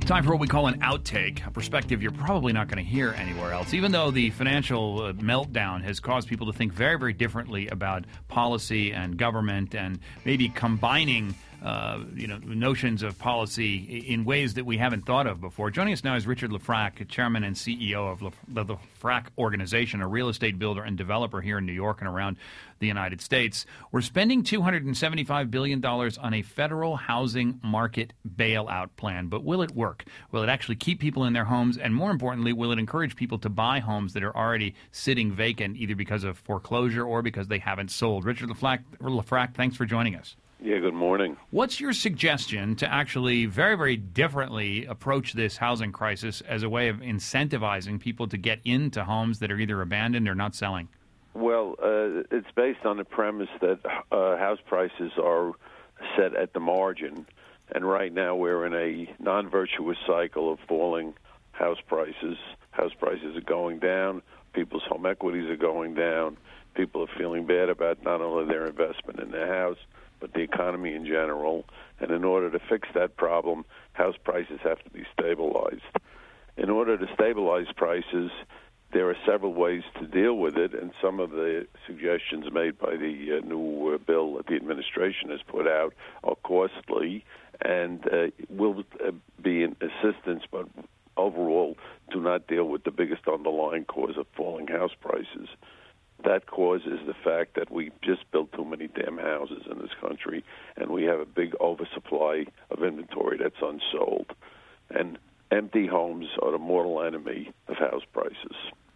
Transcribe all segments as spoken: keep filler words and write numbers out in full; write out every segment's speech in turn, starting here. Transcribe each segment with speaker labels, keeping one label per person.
Speaker 1: Time for what we call an outtake, a perspective you're probably not going to hear anywhere else. Even though the financial uh, meltdown has caused people to think very, very differently about policy and government and maybe combining uh, you know, notions of policy in ways that we haven't thought of before. Joining us now is Richard Lefrak, Chairman and C E O of Le- the Lefrak Organization, a real estate builder and developer here in New York and around the United States. We're spending two hundred seventy-five billion dollars on a federal housing market bailout plan, but will it work? Will it actually keep people in their homes? And more importantly, will it encourage people to buy homes that are already sitting vacant, either because of foreclosure or because they haven't sold? Richard Lefrak, Lefrak, thanks for joining us.
Speaker 2: Yeah, good morning.
Speaker 1: What's your suggestion to actually very, very differently approach this housing crisis as a way of incentivizing people to get into homes that are either abandoned or not selling?
Speaker 2: Well, uh, it's based on the premise that uh, house prices are set at the margin, and right now we're in a non-virtuous cycle of falling house prices. House prices are going down. People's home equities are going down. People are feeling bad about not only their investment in their house, but the economy in general. And in order to fix that problem, house prices have to be stabilized. In order to stabilize prices, there are several ways to deal with it, and some of the suggestions made by the uh, new uh, bill that the administration has put out are costly and uh, will uh, be in assistance, but overall do not deal with the biggest underlying cause of falling house prices. That cause is the fact that we just built too many damn houses in this country, and we have a big oversupply of inventory that's unsold. And empty homes are the mortal enemy of house prices.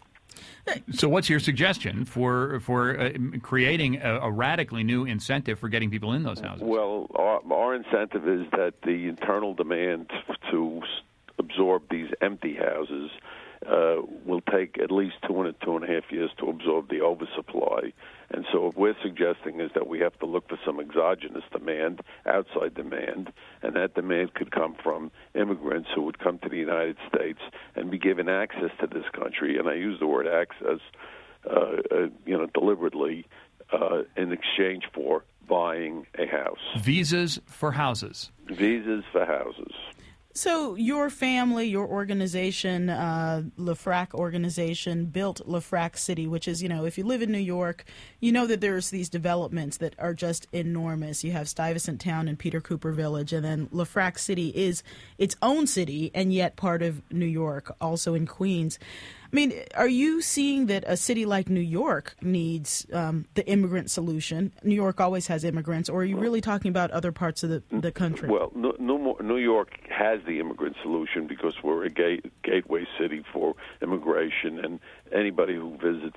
Speaker 1: So what's your suggestion for for uh, creating a, a radically new incentive for getting people in those houses?
Speaker 2: Well, our, our incentive is that the internal demand to absorb these empty houses Uh, will take at least two and a two and a half years to absorb the oversupply. And so what we're suggesting is that we have to look for some exogenous demand, outside demand, and that demand could come from immigrants who would come to the United States and be given access to this country. And I use the word access, uh, uh, you know, deliberately uh, in exchange for buying a house.
Speaker 1: Visas for houses.
Speaker 2: Visas for houses.
Speaker 3: So your family, your organization, uh, Lefrak Organization, built Lefrak City, which is, you know, if you live in New York, you know that there's these developments that are just enormous. You have Stuyvesant Town and Peter Cooper Village, and then Lefrak City is its own city and yet part of New York, also in Queens. I mean, are you seeing that a city like New York needs um, the immigrant solution? New York always has immigrants, or are you really talking about other parts of the, the country?
Speaker 2: Well, New York has the immigrant solution because we're a gate, gateway city for immigration, and anybody who visits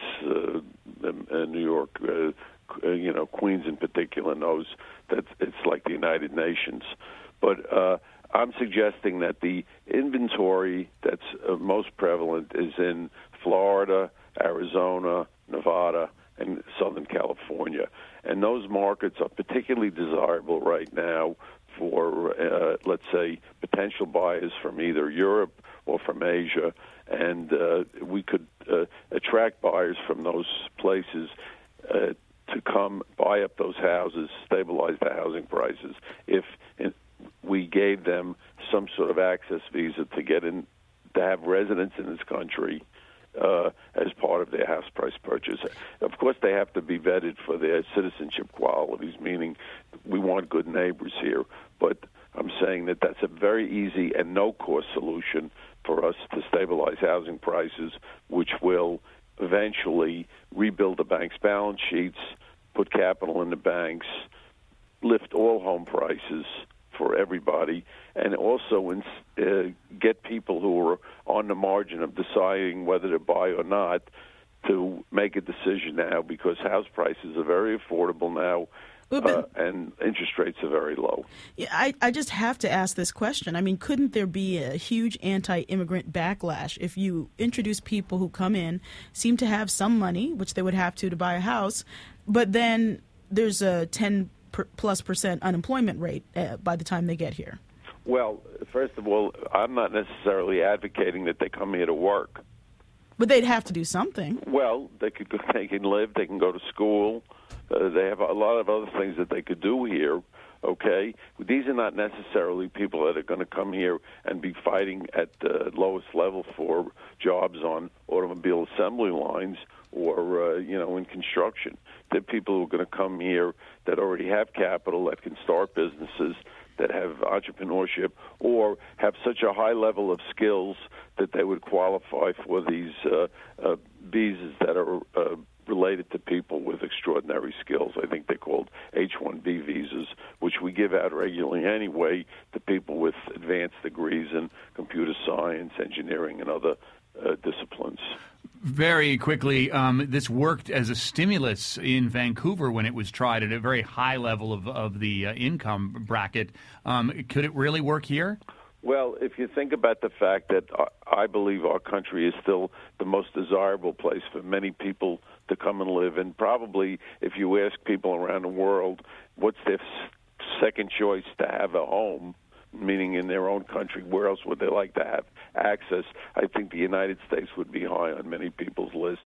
Speaker 2: uh, New York, uh, you know, Queens in particular, knows that it's like the United Nations. But uh, I'm suggesting that the inventory that's uh, most prevalent is in Florida, Arizona, Nevada, and Southern California. And those markets are particularly desirable right now for, uh, let's say, potential buyers from either Europe or from Asia. And uh, we could uh, attract buyers from those places uh, to come buy up those houses, stabilize the housing prices, if in, we gave them some sort of access visa to get in, to have residence in this country uh, as part of their house price purchase. Of course, they have to be vetted for their citizenship qualities, meaning we want good neighbors here. But I'm saying that that's a very easy and no-cost solution for us to stabilize housing prices, which will eventually rebuild the bank's balance sheets, put capital in the banks, lift all home prices for everybody, and also in, uh, get people who are on the margin of deciding whether to buy or not to make a decision now, because house prices are very affordable now. Uh, and interest rates are very low.
Speaker 3: Yeah, I, I just have to ask this question. I mean, couldn't there be a huge anti-immigrant backlash if you introduce people who come in, seem to have some money, which they would have to to buy a house, but then there's a ten plus percent unemployment rate uh, by the time they get here?
Speaker 2: Well, first of all, I'm not necessarily advocating that they come here to work.
Speaker 3: But they'd have to do something.
Speaker 2: Well, they could they can live, they can go to school. Uh, they have a lot of other things that they could do here. okay? These are not necessarily people that are going to come here and be fighting at the lowest level for jobs on automobile assembly lines or, uh, you know, in construction. They're people who are going to come here that already have capital, that can start businesses, that have entrepreneurship, or have such a high level of skills that they would qualify for these uh, uh, visas that are uh, related to people with extraordinary skills. I think they're called H one B visas, which we give out regularly anyway to people with advanced degrees in computer science, engineering, and other uh, disciplines.
Speaker 1: Very quickly, um, this worked as a stimulus in Vancouver when it was tried at a very high level of, of the uh, income bracket. Um, could it really work here?
Speaker 2: Well, if you think about the fact that I believe our country is still the most desirable place for many people to come and live, and probably if you ask people around the world what's their second choice to have a home, meaning in their own country, where else would they like to have access, I think the United States would be high on many people's lists.